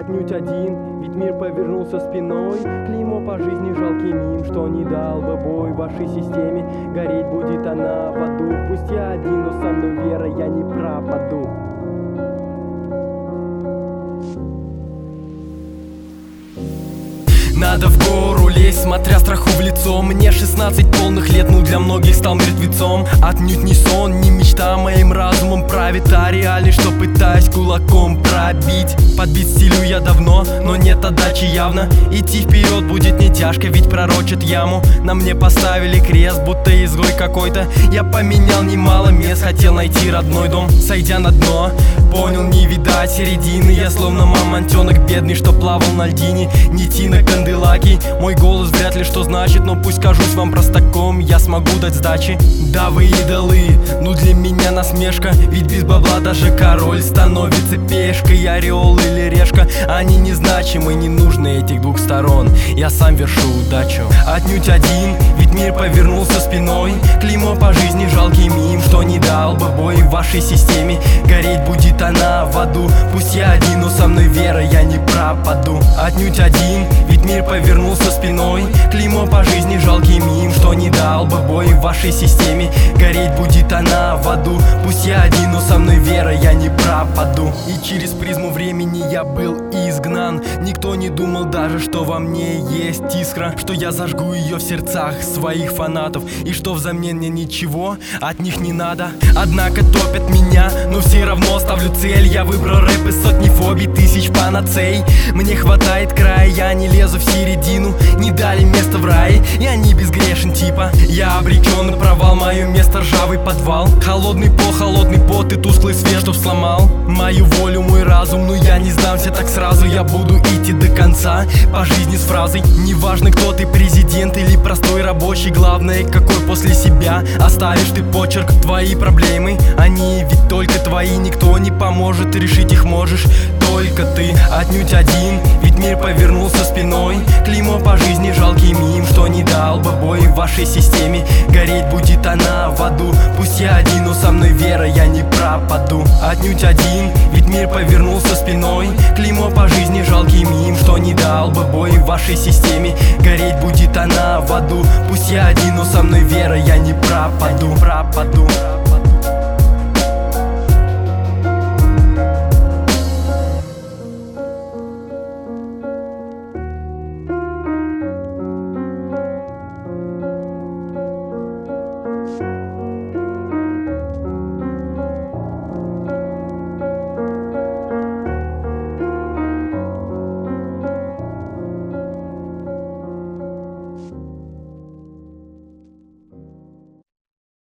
отнюдь один, ведь мир повернулся спиной. Клеймо по жизни жалкий мим, что не дал бы бой вашей системе. Гореть будет она в аду. Пусть я один, но со мной вера, я не пропаду. Надо в гору лезть, смотря страху в лицо. Мне 16 полных лет, ну для многих стал мертвецом. Отнюдь не сон, не мечта, моим разумом правит, а реальность, что пытаюсь кулаком пробить. Подбить стилю я давно, но нет отдачи явно. Идти вперед будет не тяжко, ведь пророчат яму. На мне поставили крест, будто изгой какой-то. Я поменял немало мест, хотел найти родной дом. Сойдя на дно, понял, не видать середины. Я словно мамонтенок бедный, что плавал на льдине. Нити на канделаки, мой голос вряд ли что значит, но пусть кажусь вам простаком, я смогу дать сдачи. Да вы идолы, ну для меня насмешка, ведь без бабла даже король становится пешкой. Орел или решка, они незначимы, не нужны этих двух сторон. Я сам вершу удачу. Отнюдь один, ведь мир повернулся спиной. Клеймо по жизни жалкий мим, что не дал бы бой в вашей системе. Гореть будет она в аду. Пусть я один, но со мной вера, я не пропаду. Отнюдь один, ведь мир повернулся спиной. Клеймо по жизни жалкий мим, что не дал бы бой в вашей системе. Гореть будет она в аду. Пусть я один, но со мной вера, я не пропаду. И через призму времени я был изгнан. Никто не думал даже, что во мне есть искра, что я зажгу ее в сердцах своих фанатов, и что взамен мне ничего от них не надо. Однако топят меня, но все равно ставлю цель. Я выбрал рэп из сотни фобий, тысяч панацей. Мне хватает края, я не лезу в середину. Не дали место в рае, я не безгрешен типа. Я обречен на провал, мое место ржавый подвал. Холодный пот и тусклый свет, чтоб сломал мою волю, мой разум. Но я не сдамся так сразу, я буду идти до конца по жизни с фразой: неважно, кто ты, президент или простой рабочий, главное, какой после себя оставишь ты почерк. Твои проблемы, они ведь только твои, никто не поможет, решить их можешь только ты. Отнюдь один, ведь мир повернулся спиной. Клеймо по жизни жалкий мим, что не дал бы бой в вашей системе. Гореть будет она в аду. Пусть я один, но со мной вера, я не пропаду. Отнюдь один, ведь мир повернулся спиной. Клеймо по жизни жалкий мим, что не дал бы бой в вашей системе. Гореть будет она в аду. Пусть я один, но со мной вера, я не пропаду.